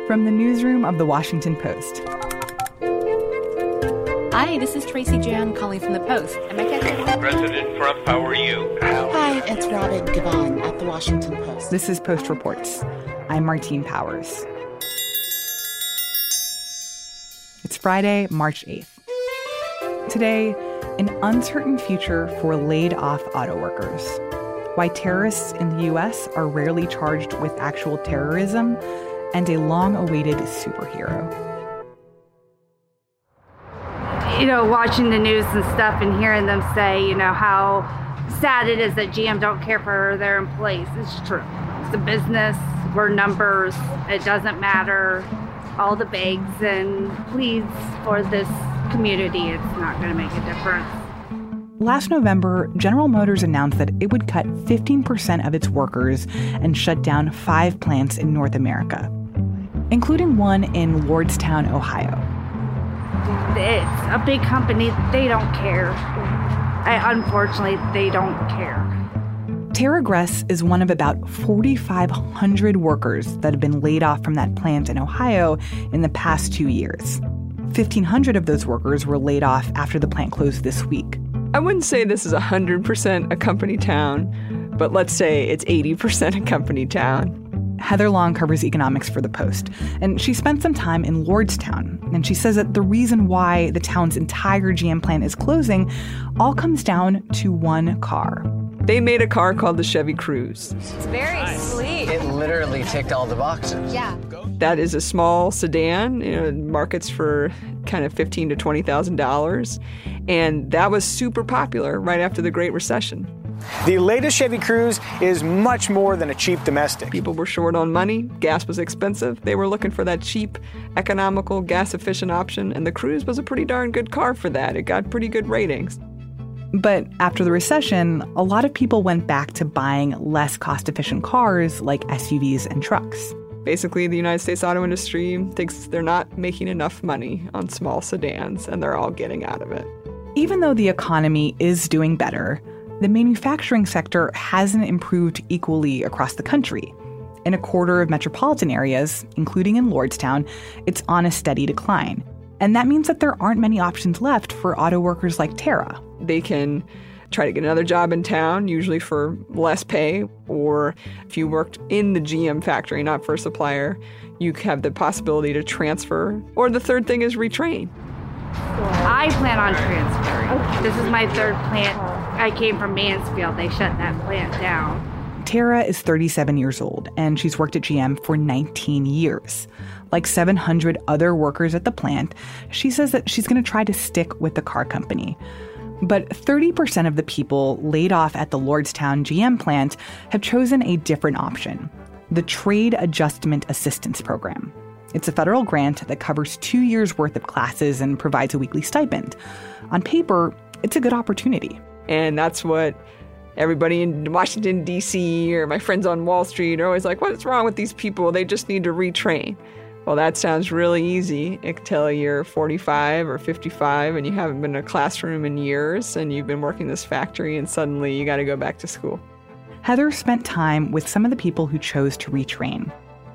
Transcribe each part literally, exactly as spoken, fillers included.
From the newsroom of The Washington Post. Hi, this is Tracy Jan calling from The Post. Am I catching? President Trump, how are you? Hi, it's Robin Givon at The Washington Post. This is Post Reports. I'm Martine Powers. It's Friday, March eighth. Today, an uncertain future for laid-off auto workers. Why terrorists in the U S are rarely charged with actual terrorism, and a long-awaited superhero. You know, watching the news and stuff and hearing them say, you know, how sad it is that G M don't care for their employees. It's true. It's a business. We're numbers. It doesn't matter. All the begs and pleads for this community, it's not going to make a difference. Last November, General Motors announced that it would cut fifteen percent of its workers and shut down five plants in North America, including one in Lordstown, Ohio. It's a big company. They don't care. I, unfortunately, they don't care. Tara Gress is one of about forty-five hundred workers that have been laid off from that plant in Ohio in the past two years. fifteen hundred of those workers were laid off after the plant closed this week. I wouldn't say this is one hundred percent a company town, but let's say it's eighty percent a company town. Heather Long covers economics for The Post, and she spent some time in Lordstown. And she says that the reason why the town's entire G M plant is closing all comes down to one car. They made a car called the Chevy Cruze. It's very sweet. It literally ticked all the boxes. Yeah. That is a small sedan, you know, markets for kind of fifteen thousand to twenty thousand dollars. And that was super popular right after the Great Recession. The latest Chevy Cruze is much more than a cheap domestic. People were short on money. Gas was expensive. They were looking for that cheap, economical, gas-efficient option. And the Cruze was a pretty darn good car for that. It got pretty good ratings. But after the recession, a lot of people went back to buying less cost-efficient cars like S U Vs and trucks. Basically, the United States auto industry thinks they're not making enough money on small sedans, and they're all getting out of it. Even though the economy is doing better, the manufacturing sector hasn't improved equally across the country. In a quarter of metropolitan areas, including in Lordstown, it's on a steady decline. And that means that there aren't many options left for auto workers like Tara. They can try to get another job in town, usually for less pay, or if you worked in the G M factory, not for a supplier, you have the possibility to transfer. Or the third thing is retrain. I plan on transferring. This is my third plant. I came from Mansfield. They shut that plant down. Tara is thirty-seven years old, and she's worked at G M for nineteen years. Like seven hundred other workers at the plant, she says that she's going to try to stick with the car company. But thirty percent of the people laid off at the Lordstown G M plant have chosen a different option, the Trade Adjustment Assistance Program. It's a federal grant that covers two years' worth of classes and provides a weekly stipend. On paper, it's a good opportunity. And that's what everybody in Washington, D C, or my friends on Wall Street are always like, what's wrong with these people? They just need to retrain. Well, that sounds really easy until you're forty-five or fifty-five and you haven't been in a classroom in years and you've been working this factory and suddenly you got to go back to school. Heather spent time with some of the people who chose to retrain.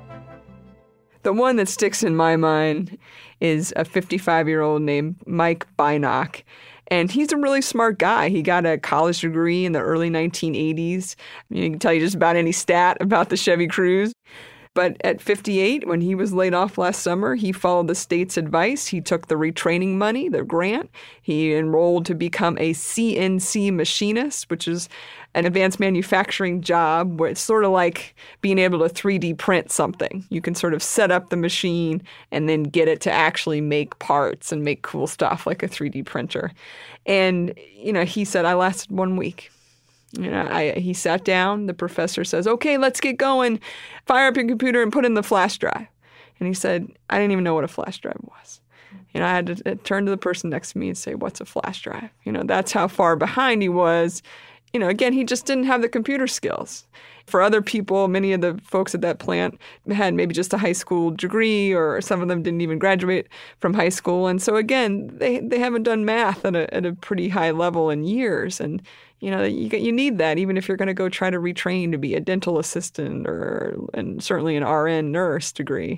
The one that sticks in my mind is a fifty-five-year-old named Mike Bynock. And he's a really smart guy. He got a college degree in the early nineteen eighties. You can tell you just about any stat about the Chevy Cruze. But at fifty-eight, when he was laid off last summer, he followed the state's advice. He took the retraining money, the grant. He enrolled to become a C N C machinist, which is an advanced manufacturing job where it's sort of like being able to three D print something. You can sort of set up the machine and then get it to actually make parts and make cool stuff like a three D printer. And, you know, he said, I lasted one week. You know, I, he sat down. The professor says, okay, let's get going. Fire up your computer and put in the flash drive. And he said, I didn't even know what a flash drive was. You know, I had to turn to the person next to me and say, what's a flash drive? You know, that's how far behind he was. You know, again, he just didn't have the computer skills. For other people, many of the folks at that plant had maybe just a high school degree, or some of them didn't even graduate from high school. And so, again, they they haven't done math at a, at a pretty high level in years. And, you know, you, you need that even if you're going to go try to retrain to be a dental assistant or, and certainly an R N nurse degree.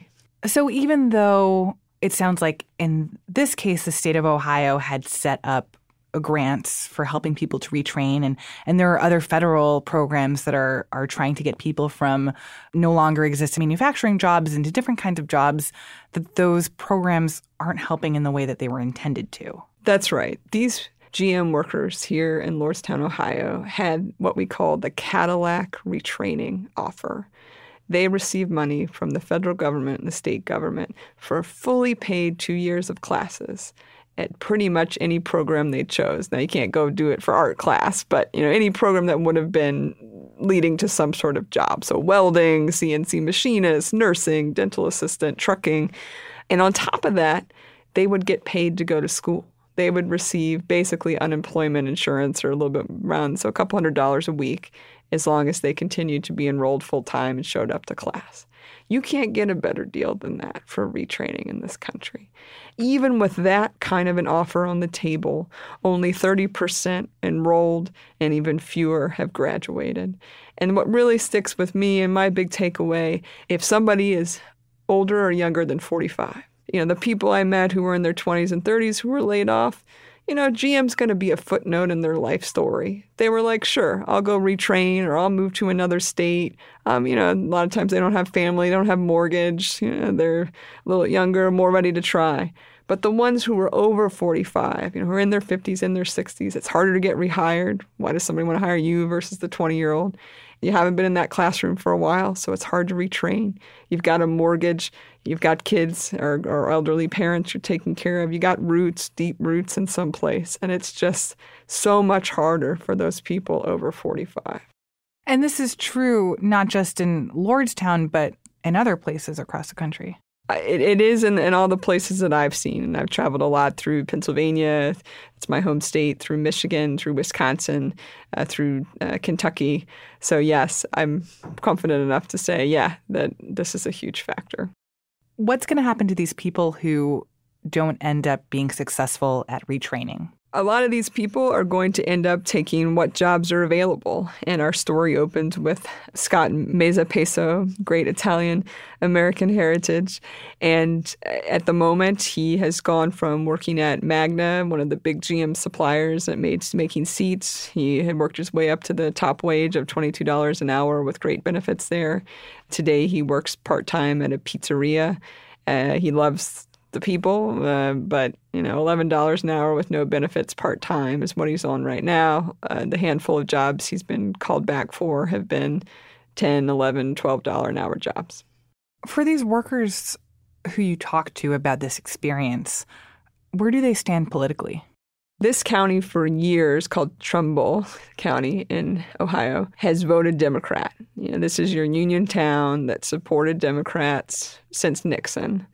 So even though it sounds like in this case, the state of Ohio had set up grants for helping people to retrain, and, and there are other federal programs that are are trying to get people from no longer existing manufacturing jobs into different kinds of jobs, that those programs aren't helping in the way that they were intended to. That's right. These G M workers here in Lordstown, Ohio, had what we call the Cadillac retraining offer. They received money from the federal government and the state government for fully paid two years of classes at pretty much any program they chose. Now, you can't go do it for art class, but you know, any program that would have been leading to some sort of job. So welding, C N C machinist, nursing, dental assistant, trucking. And on top of that, they would get paid to go to school. They would receive basically unemployment insurance or a little bit around, so a couple hundred dollars a week, as long as they continued to be enrolled full-time and showed up to class. You can't get a better deal than that for retraining in this country. Even with that kind of an offer on the table, only thirty percent enrolled and even fewer have graduated. And what really sticks with me and my big takeaway, if somebody is older or younger than forty-five, you know, the people I met who were in their twenties and thirties who were laid off, you know, G M's going to be a footnote in their life story. They were like, sure, I'll go retrain or I'll move to another state. Um, you know, a lot of times they don't have family, they don't have mortgage. You know, they're a little younger, more ready to try. But the ones who were over forty-five, you know, who are in their fifties, in their sixties, it's harder to get rehired. Why does somebody want to hire you versus the twenty-year-old? You haven't been in that classroom for a while, so it's hard to retrain. You've got a mortgage. You've got kids or, or elderly parents you're taking care of. You got roots, deep roots in some place. And it's just so much harder for those people over forty-five. And this is true not just in Lordstown, but in other places across the country. It, it is in, in all the places that I've seen. And I've traveled a lot through Pennsylvania. It's my home state, through Michigan, through Wisconsin, uh, through uh, Kentucky. So, yes, I'm confident enough to say, yeah, that this is a huge factor. What's going to happen to these people who don't end up being successful at retraining? A lot of these people are going to end up taking what jobs are available. And our story opens with Scott Mezzapeso, great Italian-American heritage. And at the moment, he has gone from working at Magna, one of the big G M suppliers that made making seats. He had worked his way up to the top wage of twenty-two dollars an hour with great benefits there. Today, he works part-time at a pizzeria. Uh, he loves the people, uh, but, you know, eleven dollars an hour with no benefits part-time is what he's on right now. Uh, the handful of jobs he's been called back for have been ten, eleven, twelve dollars an hour jobs. For these workers who you talk to about this experience, where do they stand politically? This county for years, called Trumbull County in Ohio, has voted Democrat. You know, this is your union town that supported Democrats since Nixon.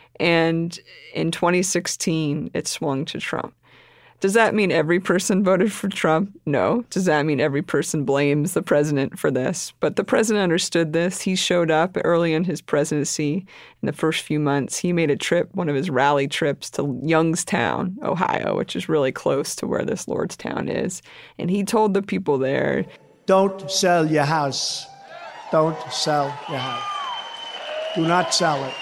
And in twenty sixteen, it swung to Trump. Does that mean every person voted for Trump? No. Does that mean every person blames the president for this? But the president understood this. He showed up early in his presidency. In the first few months, he made a trip, one of his rally trips, to Youngstown, Ohio, which is really close to where this Lordstown is. And he told the people there, don't sell your house. Don't sell your house. Do not sell it.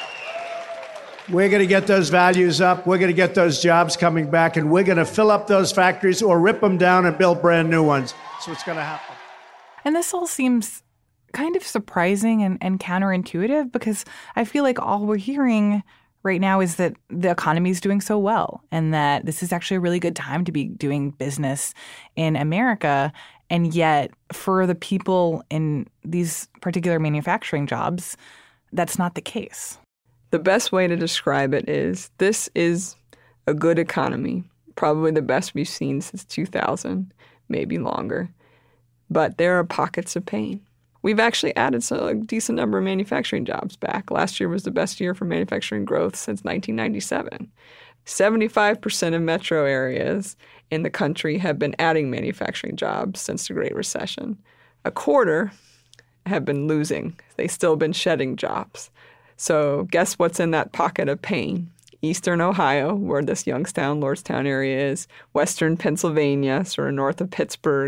We're going to get those values up. We're going to get those jobs coming back, and we're going to fill up those factories or rip them down and build brand new ones. That's what's going to happen. And this all seems kind of surprising and, and counterintuitive, because I feel like all we're hearing right now is that the economy is doing so well and that this is actually a really good time to be doing business in America. And yet for the people in these particular manufacturing jobs, that's not the case. The best way to describe it is this is a good economy, probably the best we've seen since two thousand, maybe longer. But there are pockets of pain. We've actually added a decent number of manufacturing jobs back. Last year was the best year for manufacturing growth since nineteen ninety-seven. seventy-five percent of metro areas in the country have been adding manufacturing jobs since the Great Recession. A quarter have been losing. They've still been shedding jobs. So guess what's in that pocket of pain? Eastern Ohio, where this Youngstown, Lordstown area is, Western Pennsylvania, sort of north of Pittsburgh,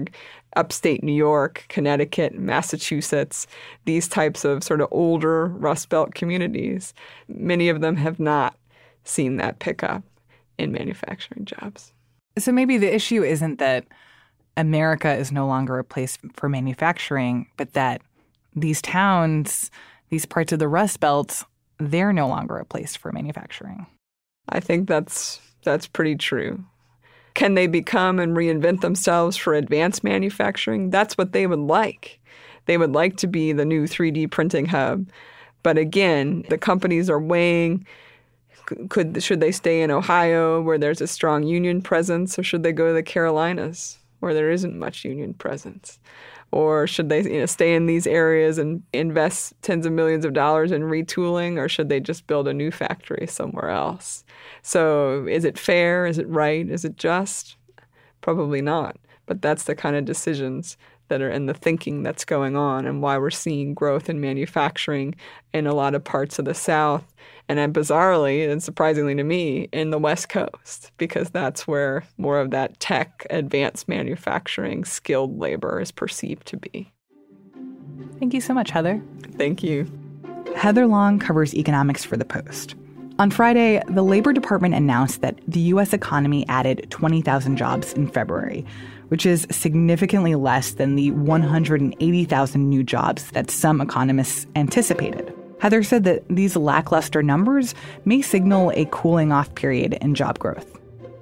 upstate New York, Connecticut, Massachusetts, these types of sort of older Rust Belt communities, many of them have not seen that pickup in manufacturing jobs. So maybe the issue isn't that America is no longer a place for manufacturing, but that these towns, these parts of the Rust Belt, they're no longer a place for manufacturing. I think that's that's pretty true. Can they become and reinvent themselves for advanced manufacturing? That's what they would like. They would like to be the new three D printing hub. But again, the companies are weighing, could should they stay in Ohio where there's a strong union presence, or should they go to the Carolinas where there isn't much union presence? Or should they you know, stay in these areas and invest tens of millions of dollars in retooling, or should they just build a new factory somewhere else? So is it fair? Is it right? Is it just? Probably not. But that's the kind of decisions that are in the thinking that's going on, and why we're seeing growth in manufacturing in a lot of parts of the South, and then bizarrely and surprisingly to me, in the West Coast, because that's where more of that tech, advanced manufacturing, skilled labor is perceived to be. Thank you so much, Heather. Thank you. Heather Long covers economics for The Post. On Friday, the Labor Department announced that the U S economy added twenty thousand jobs in February, which is significantly less than the one hundred eighty thousand new jobs that some economists anticipated. Heather said that these lackluster numbers may signal a cooling off period in job growth.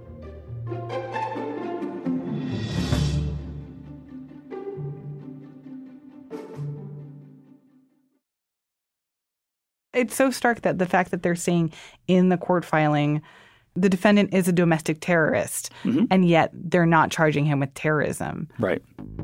It's so stark that the fact that they're saying in the court filing the defendant is a domestic terrorist, mm-hmm. and yet they're not charging him with terrorism. Right.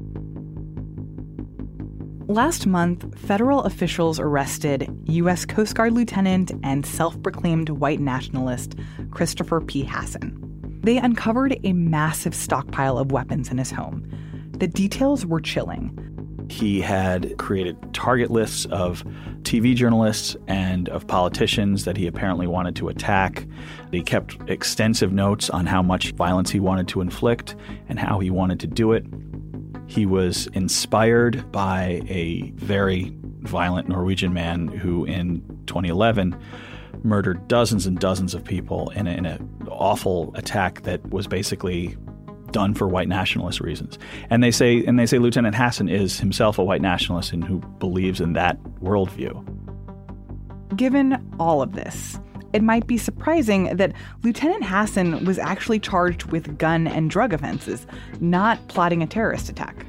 Last month, federal officials arrested U S Coast Guard lieutenant and self-proclaimed white nationalist Christopher P. Hasson. They uncovered a massive stockpile of weapons in his home. The details were chilling. He had created target lists of T V journalists and of politicians that he apparently wanted to attack. He kept extensive notes on how much violence he wanted to inflict and how he wanted to do it. He was inspired by a very violent Norwegian man who in twenty eleven murdered dozens and dozens of people in an awful attack that was basically done for white nationalist reasons. And they say and they say Lieutenant Hasson is himself a white nationalist and who believes in that worldview. Given all of this, it might be surprising that Lieutenant Hasson was actually charged with gun and drug offenses, not plotting a terrorist attack.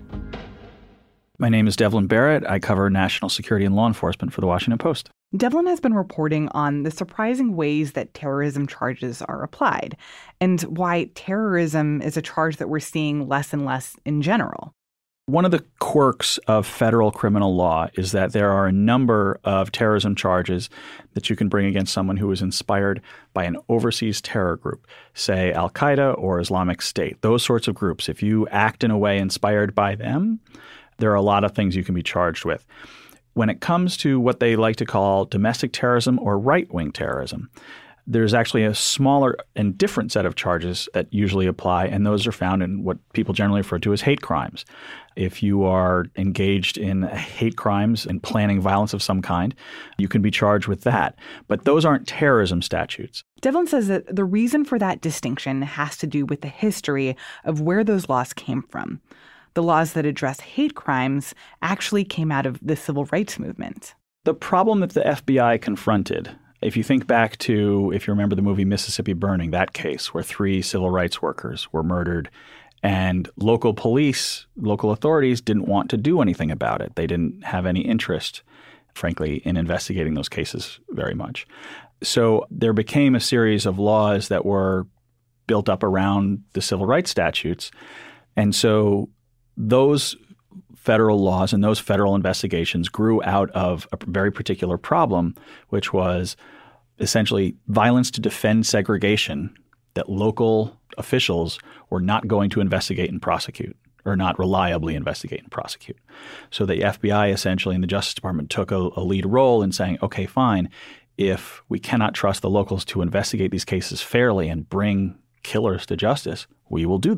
My name is Devlin Barrett. I cover national security and law enforcement for The Washington Post. Devlin has been reporting on the surprising ways that terrorism charges are applied, and why terrorism is a charge that we're seeing less and less in general. One of the quirks of federal criminal law is that there are a number of terrorism charges that you can bring against someone who is inspired by an overseas terror group, say Al-Qaeda or Islamic State. Those sorts of groups, if you act in a way inspired by them, there are a lot of things you can be charged with. When it comes to what they like to call domestic terrorism or right-wing terrorism, there's actually a smaller and different set of charges that usually apply, and those are found in what people generally refer to as hate crimes. If you are engaged in hate crimes and planning violence of some kind, you can be charged with that. But those aren't terrorism statutes. Devlin says that the reason for that distinction has to do with the history of where those laws came from. The laws that address hate crimes actually came out of the civil rights movement. The problem that the F B I confronted, if you think back to, if you remember the movie Mississippi Burning, that case where three civil rights workers were murdered and local police, local authorities didn't want to do anything about it. They didn't have any interest, frankly, in investigating those cases very much. So there became a series of laws that were built up around the civil rights statutes. And so those federal laws and those federal investigations grew out of a very particular problem, which was essentially violence to defend segregation that local officials were not going to investigate and prosecute, or not reliably investigate and prosecute. So the F B I essentially and the Justice Department took a, a lead role in saying, okay, fine, if we cannot trust the locals to investigate these cases fairly and bring killers to justice, we will do that.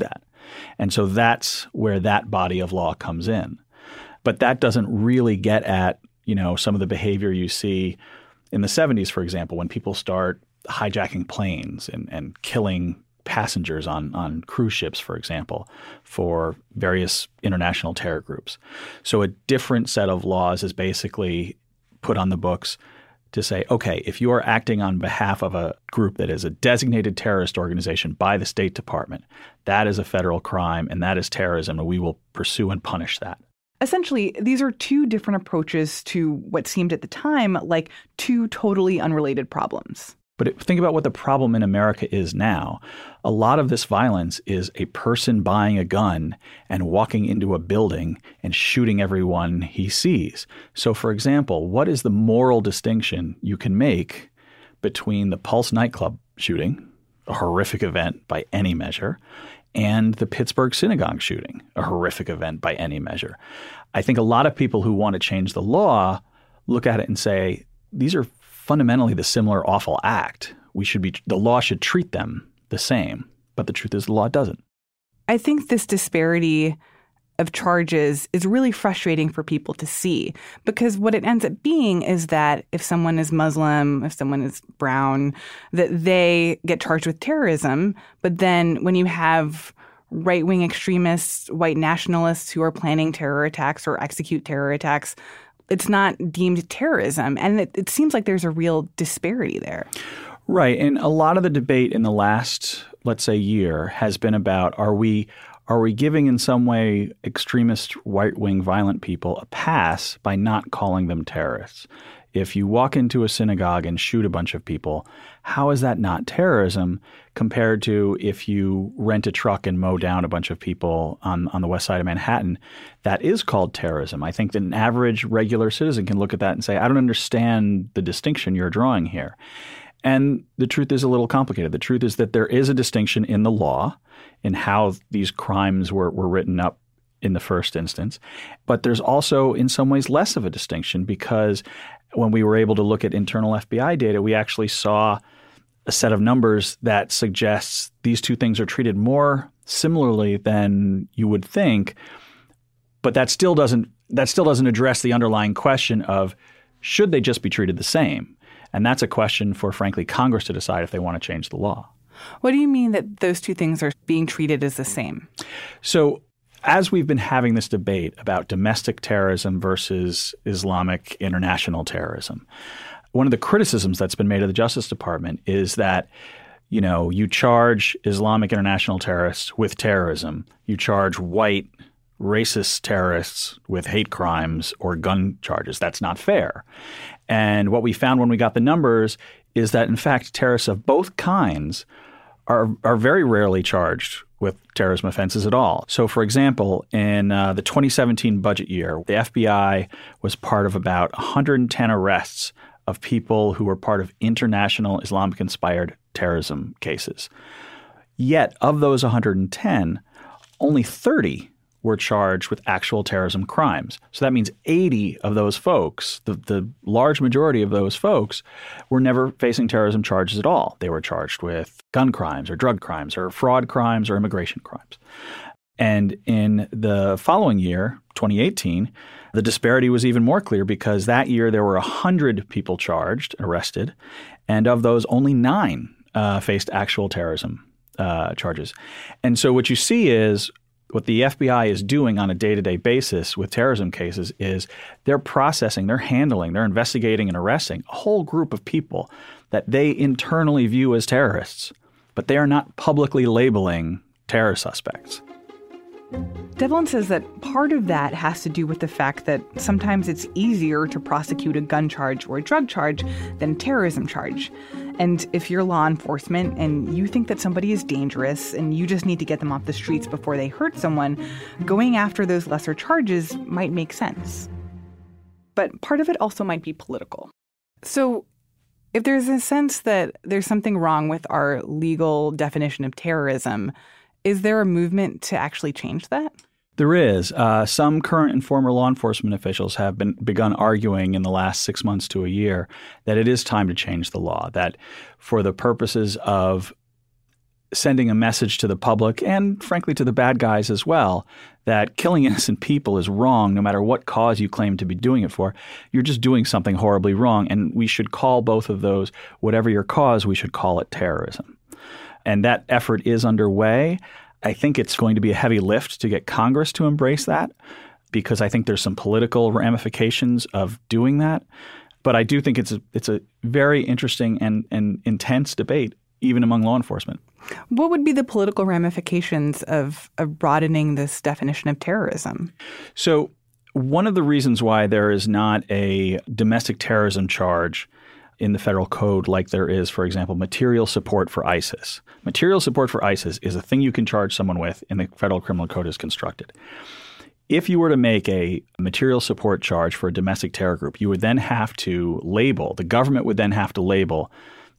And so that's where that body of law comes in. But that doesn't really get at, you know, some of the behavior you see in the seventies, for example, when people start hijacking planes and, and killing passengers on, on cruise ships, for example, for various international terror groups. So a different set of laws is basically put on the books to say, okay, if you are acting on behalf of a group that is a designated terrorist organization by the State Department, that is a federal crime and that is terrorism, and we will pursue and punish that. Essentially, these are two different approaches to what seemed at the time like two totally unrelated problems. But think about what the problem in America is now. A lot of this violence is a person buying a gun and walking into a building and shooting everyone he sees. So, for example, what is the moral distinction you can make between the Pulse nightclub shooting, a horrific event by any measure, and the Pittsburgh synagogue shooting, a horrific event by any measure? I think a lot of people who want to change the law look at it and say, these are fundamentally the similar awful act. We should be the law should treat them the same. But the truth is the law doesn't. I think this disparity of charges is really frustrating for people to see, because what it ends up being is that if someone is Muslim, if someone is brown, that they get charged with terrorism. But then when you have right-wing extremists, white nationalists who are planning terror attacks or execute terror attacks, it's not deemed terrorism. And it, it seems like there's a real disparity there. Right. And a lot of the debate in the last, let's say, year has been about, are we are we giving in some way extremist right-wing violent people a pass by not calling them terrorists? If you walk into a synagogue and shoot a bunch of people, how is that not terrorism compared to if you rent a truck and mow down a bunch of people on, on the west side of Manhattan? That is called terrorism. I think that an average regular citizen can look at that and say, I don't understand the distinction you're drawing here. And the truth is a little complicated. The truth is that there is a distinction in the law in how these crimes were, were written up in the first instance. But there's also in some ways less of a distinction, because when we were able to look at internal F B I data, we actually saw a set of numbers that suggests these two things are treated more similarly than you would think. But that still doesn't that still doesn't address the underlying question of, should they just be treated the same? And that's a question for, frankly, Congress to decide if they want to change the law. What do you mean that those two things are being treated as the same? So as we've been having this debate about domestic terrorism versus Islamic international terrorism, one of the criticisms that's been made of the Justice Department is that, you know, you charge Islamic international terrorists with terrorism. You charge white racist terrorists with hate crimes or gun charges. That's not fair. And what we found when we got the numbers is that, in fact, terrorists of both kinds are are very rarely charged with terrorism offenses at all. So, for example, in uh, the twenty seventeen budget year, the F B I was part of about one hundred ten arrests of people who were part of international Islamic-inspired terrorism cases. Yet, of those one hundred ten, only thirty were charged with actual terrorism crimes. So that means eighty of those folks, the, the large majority of those folks, were never facing terrorism charges at all. They were charged with gun crimes or drug crimes or fraud crimes or immigration crimes. And in the following year, twenty eighteen, the disparity was even more clear, because that year there were one hundred people charged, arrested, and of those only nine uh, faced actual terrorism uh, charges. And so what you see is what the F B I is doing on a day-to-day basis with terrorism cases is they're processing, they're handling, they're investigating and arresting a whole group of people that they internally view as terrorists, but they are not publicly labeling terror suspects. Devlin says that part of that has to do with the fact that sometimes it's easier to prosecute a gun charge or a drug charge than a terrorism charge. And if you're law enforcement and you think that somebody is dangerous and you just need to get them off the streets before they hurt someone, going after those lesser charges might make sense. But part of it also might be political. So if there's a sense that there's something wrong with our legal definition of terrorism, is there a movement to actually change that? There is. Uh, some current and former law enforcement officials have been begun arguing in the last six months to a year that it is time to change the law, that for the purposes of sending a message to the public and, frankly, to the bad guys as well, that killing innocent people is wrong no matter what cause you claim to be doing it for. You're just doing something horribly wrong, and we should call both of those, whatever your cause, we should call it terrorism. And that effort is underway. I think it's going to be a heavy lift to get Congress to embrace that, because I think there's some political ramifications of doing that. But I do think it's a, it's a very interesting and, and intense debate, even among law enforcement. What would be the political ramifications of, of broadening this definition of terrorism? So one of the reasons why there is not a domestic terrorism charge in the federal code like there is, for example, material support for ISIS. Material support for ISIS is a thing you can charge someone with in the federal criminal code as constructed. If you were to make a material support charge for a domestic terror group, you would then have to label, the government would then have to label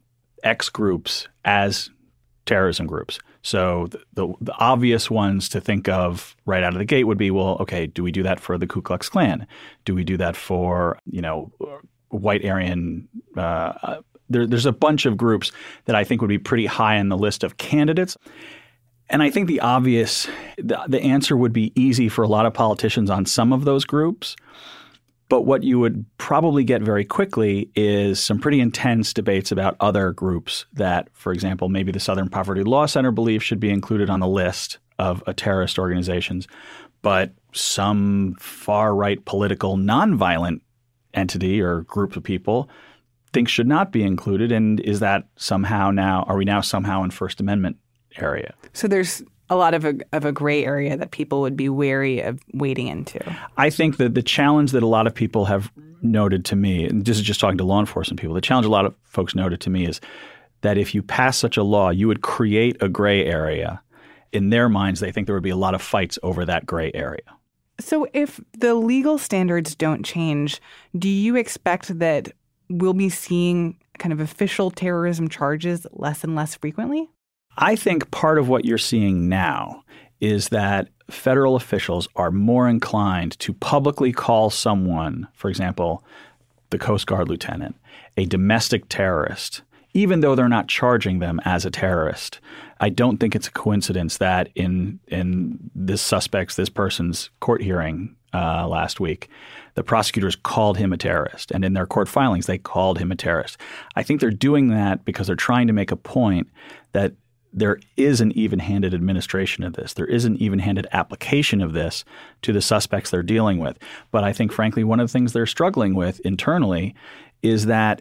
X groups as terrorism groups. So the, the, the obvious ones to think of right out of the gate would be, well, okay, do we do that for the Ku Klux Klan? Do we do that for, you know, white Aryan? Uh, there, there's a bunch of groups that I think would be pretty high on the list of candidates. And I think the obvious, the, the answer would be easy for a lot of politicians on some of those groups. But what you would probably get very quickly is some pretty intense debates about other groups that, for example, maybe the Southern Poverty Law Center believes should be included on the list of uh, terrorist organizations, but some far-right political nonviolent entity or group of people think should not be included. And is that somehow now – are we now somehow in First Amendment area? So there's a lot of a, of a gray area that people would be wary of wading into. I think that the challenge that a lot of people have noted to me, and this is just talking to law enforcement people, the challenge a lot of folks noted to me is that if you pass such a law, you would create a gray area. In their minds, they think there would be a lot of fights over that gray area. So if the legal standards don't change, do you expect that we'll be seeing kind of official terrorism charges less and less frequently? I think part of what you're seeing now is that federal officials are more inclined to publicly call someone, for example, the Coast Guard lieutenant, a domestic terrorist, even though they're not charging them as a terrorist. I don't think it's a coincidence that in in this suspect's, this person's court hearing uh, last week, the prosecutors called him a terrorist. And in their court filings, they called him a terrorist. I think they're doing that because they're trying to make a point that there is an even-handed administration of this. There is an even-handed application of this to the suspects they're dealing with. But I think, frankly, one of the things they're struggling with internally is that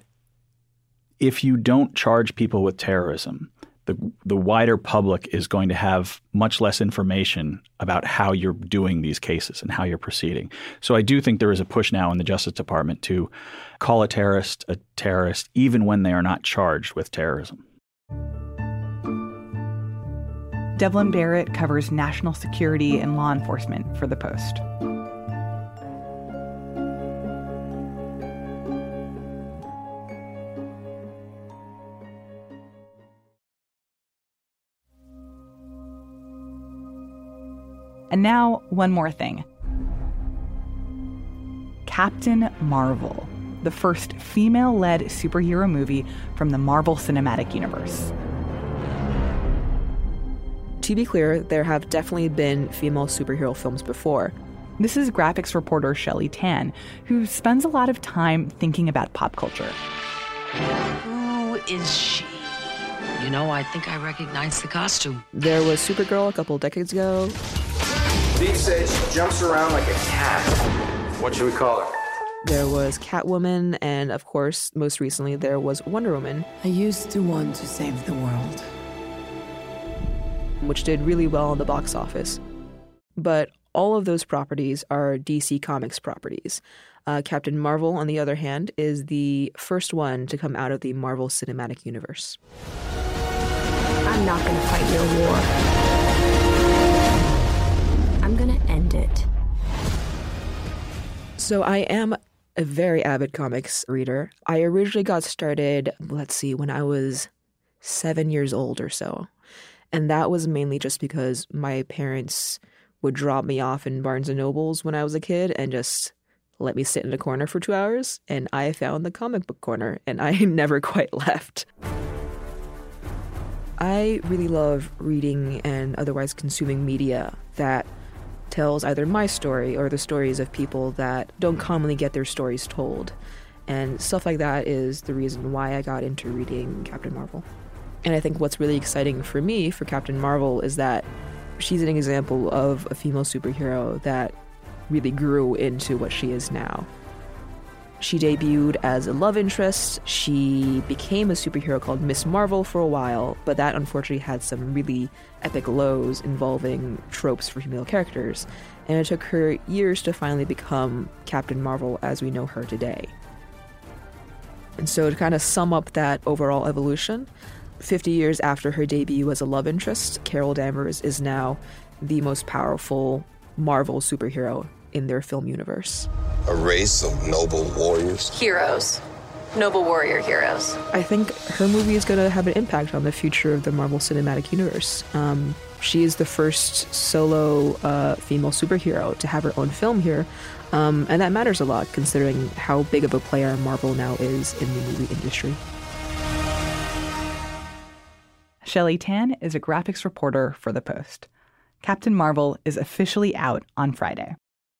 if you don't charge people with terrorism, the the wider public is going to have much less information about how you're doing these cases and how you're proceeding. So I do think there is a push now in the Justice Department to call a terrorist a terrorist even when they are not charged with terrorism. Devlin Barrett covers national security and law enforcement for The Post. And now, one more thing. Captain Marvel, the first female-led superhero movie from the Marvel Cinematic Universe. To be clear, there have definitely been female superhero films before. This is graphics reporter Shelley Tan, who spends a lot of time thinking about pop culture. Who is she? You know, I think I recognize the costume. There was Supergirl a couple decades ago. Steve says she jumps around like a cat. What should we call her? There was Catwoman, and of course, most recently, there was Wonder Woman. I used to want to save the world, which did really well in the box office. But all of those properties are D C Comics properties. Uh, Captain Marvel, on the other hand, is the first one to come out of the Marvel Cinematic Universe. I'm not going to fight your war. I'm going to end it. So I am a very avid comics reader. I originally got started, let's see, when I was seven years old or so. And that was mainly just because my parents would drop me off in Barnes and Nobles when I was a kid and just let me sit in a corner for two hours. And I found the comic book corner, and I never quite left. I really love reading and otherwise consuming media that tells either my story or the stories of people that don't commonly get their stories told. And stuff like that is the reason why I got into reading Captain Marvel. And I think what's really exciting for me for Captain Marvel is that she's an example of a female superhero that really grew into what she is now. She debuted as a love interest. She became a superhero called Miss Marvel for a while, but that unfortunately had some really epic lows involving tropes for female characters. And it took her years to finally become Captain Marvel as we know her today. And so to kind of sum up that overall evolution, fifty years after her debut as a love interest, Carol Danvers is now the most powerful Marvel superhero in their film universe. A race of noble warriors. Heroes. Noble warrior heroes. I think her movie is going to have an impact on the future of the Marvel Cinematic Universe. Um, she is the first solo uh, female superhero to have her own film here, um, and that matters a lot considering how big of a player Marvel now is in the movie industry. Shelley Tan is a graphics reporter for The Post. Captain Marvel is officially out on Friday.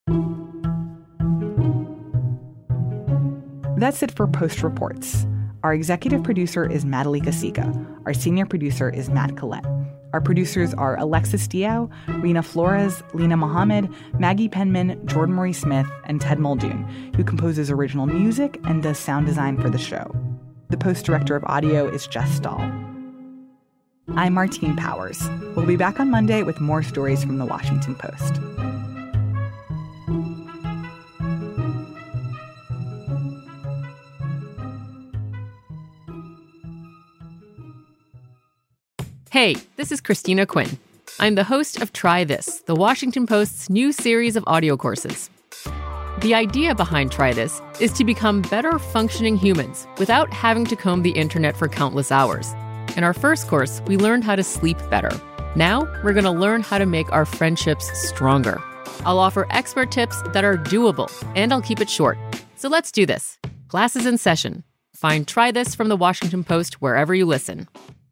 That's it for Post Reports. Our executive producer is Madalika Sika. Our senior producer is Matt Collette. Our producers are Alexis Diao, Rena Flores, Lena Mohammed, Maggie Penman, Jordan Marie Smith, and Ted Muldoon, who composes original music and does sound design for the show. The Post director of audio is Jess Stahl. I'm Martine Powers. We'll be back on Monday with more stories from the Washington Post. Hey, this is Christina Quinn. I'm the host of Try This, the Washington Post's new series of audio courses. The idea behind Try This is to become better functioning humans without having to comb the internet for countless hours. In our first course, we learned how to sleep better. Now, we're going to learn how to make our friendships stronger. I'll offer expert tips that are doable, and I'll keep it short. So let's do this. Class is in session. Find Try This from the Washington Post wherever you listen.